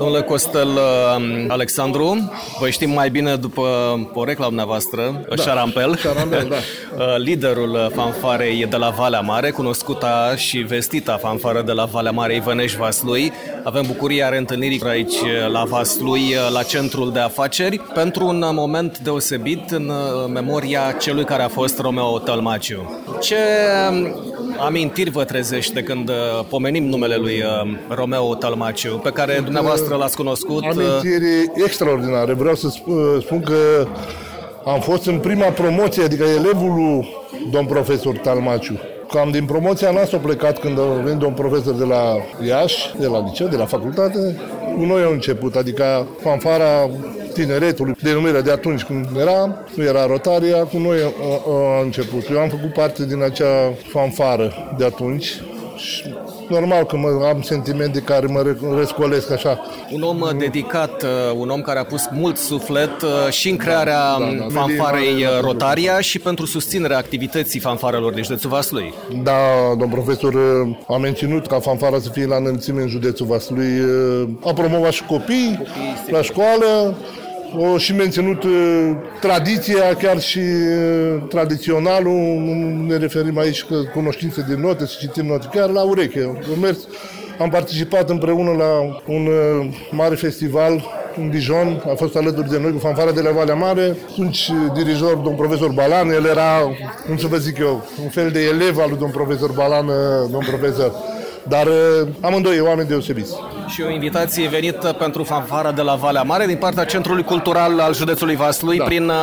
Domnule Costel Alexandru, vă știm mai bine după porecla dumneavoastră, Șarampel, da. Liderul fanfarei de la Valea Mare, cunoscuta și vestita fanfară de la Valea Mare Ivănești-Vaslui. Avem bucuria reîntâlnirii aici la Vaslui, la centrul de afaceri, pentru un moment deosebit în memoria celui care a fost Romeo Tălmaciu. Ce amintiri vă trezește când pomenim numele lui Romeo Tălmaciu, pe care dumneavoastră l-ați cunoscut? Amintiri extraordinare. Vreau să spun că am fost în prima promoție, adică elevul lui domn profesor Tălmaciu. Cam din promoția noastră a plecat când a venit domn profesor de la Iași, de la liceu, de la facultate. Cu noi a început, adică fanfara tineretului, denumirea de atunci când nu era Rotaria, cu noi a început. Eu am făcut parte din acea fanfară de atunci și normal că am sentimente care mă răscolesc așa. Un om dedicat, un om care a pus mult suflet și în crearea fanfarei Rotaria și pentru susținerea activității fanfarelor din județul Vaslui. Da, domn profesor a menținut ca fanfara să fie la înălțime în județul Vaslui. A promovat și copii la școală. O și menținut tradiția, chiar și tradiționalul, ne referim aici că cunoștințe de note, să citim note, chiar la ureche. Am participat împreună la un mare festival în Dijon, a fost alături de noi cu fanfara de la Valea Mare. Atunci dirijor, domn profesor Balan, el era, cum să vă zic eu, un fel de elev al lui domn profesor Balan, domn profesor. Dar amândoi oameni deosebiți. Și o invitație venită pentru fanfara de la Valea Mare din partea Centrului Cultural al județului Vaslui prin...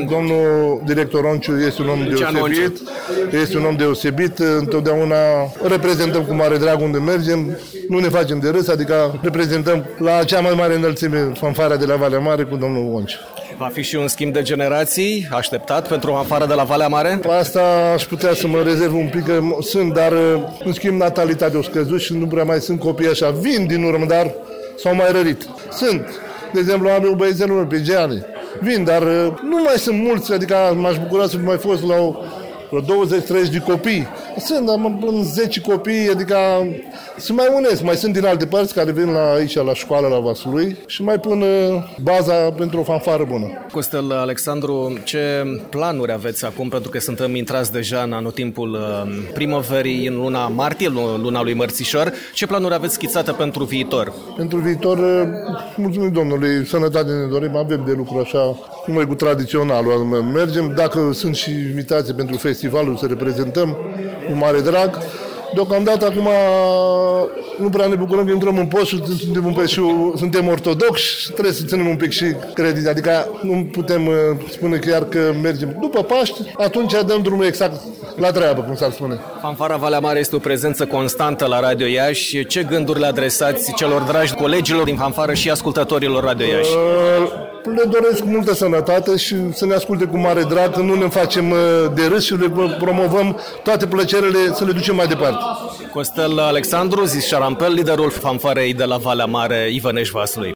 Domnul director Onciu este un om deosebit. Este un om deosebit. Întotdeauna reprezentăm cu mare drag unde mergem. Nu ne facem de râs, adică reprezentăm la cea mai mare înălțime fanfara de la Valea Mare cu domnul Onciu. Va fi și un schimb de generații așteptat pentru fanfara de la Valea Mare? Asta aș putea să mă rezerv un pic, că sunt, dar în schimb natalitatea o scăzut și nu prea mai sunt copii așa. Vin din urmă, dar s-au mai rărit. Sunt. De exemplu, am eu băiețelul pe Geane. Vin, dar nu mai sunt mulți, adică m-aș bucura să mai fost la vreo 20-30 de copii. Sunt în 10 copii, adică se mai unesc. Mai sunt din alte părți care vin aici la școală, la Vaslui și mai pun baza pentru o fanfară bună. Costel Alexandru, ce planuri aveți acum, pentru că suntem intrați deja în anotimpul primăverii, în luna martie, luna lui Mărțișor. Ce planuri aveți schițate pentru viitor? Pentru viitor, mulțumim Domnului, sănătate ne dorim, avem de lucru așa, noi cu tradiționalul mergem. Dacă sunt și invitații pentru festivalul să reprezentăm, cu mare drag. Deocamdată acum nu prea ne bucurăm că intrăm în post și suntem ortodoxi și trebuie să ținem un pic și credit. Adică nu putem spune chiar că mergem după Paști, atunci dăm drumul exact la treabă, cum s-ar spune. Fanfara Valea Mare este o prezență constantă la Radio Iași. Ce gânduri le adresați celor dragi colegilor din fanfară și ascultătorilor Radio Iași? Le doresc multă sănătate și să ne asculte cu mare drag, că nu ne facem de râs și le promovăm toate plăcerile, să le ducem mai departe. Costel Alexandru, zis Șarampel, liderul fanfarei de la Valea Mare Ivănești-Vaslui.